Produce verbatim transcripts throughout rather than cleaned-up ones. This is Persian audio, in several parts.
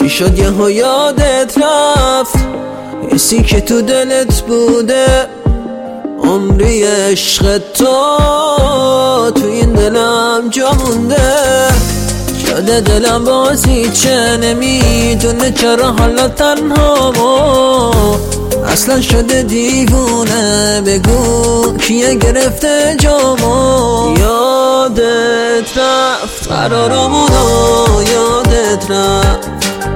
چی شد یهو یادت رفت؟ حسی که تو دلت بوده عمری عشق تو تو این دلم جا مونده. شده دلم بازی چه نمیدونه چرا حالا تنهامو اصلا شده دیوونه. بگو کیه گرفته جامو؟ یادت رفت قرارمونو، یادت رفت،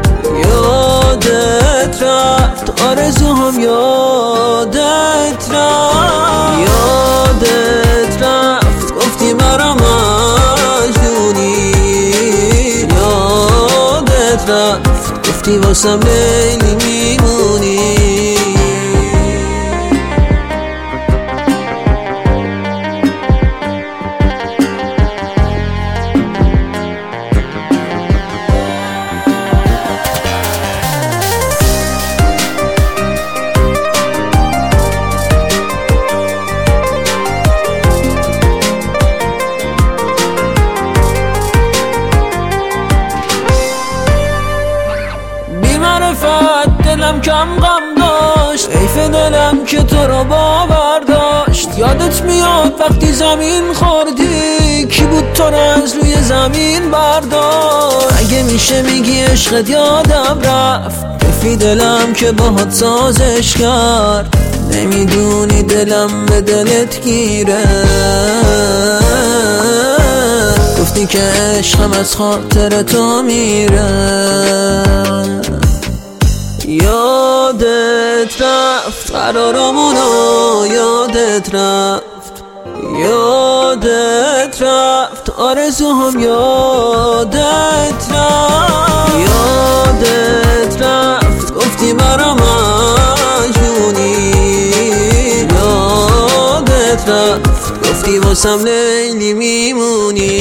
یادت رفت آرزوهم، یادت رفت، یادت رفت گفتی مرا مجنونی، یادت رفت گفتی واسم لیلی میمونی. دلم کم غم داشت، حیف دلم که تو رو باور داشت. یادت میاد وقتی زمین خوردی کی بود تو رو از روی زمین برداشت؟ اگه میشه میگی عشقت یادم رفت، حیفی دلم که باهات سازش کرد. نمیدونی دلم به دلت گیره، گفتی که عشقم از خاطر تو میره. یادت رفت قرارمونو، یادت رفت، یادت رفت آرزوهم، یادت رفت، یادت رفت گفتی مرا مجنونی، یادت رفت گفتی واسم لیلی میمونی.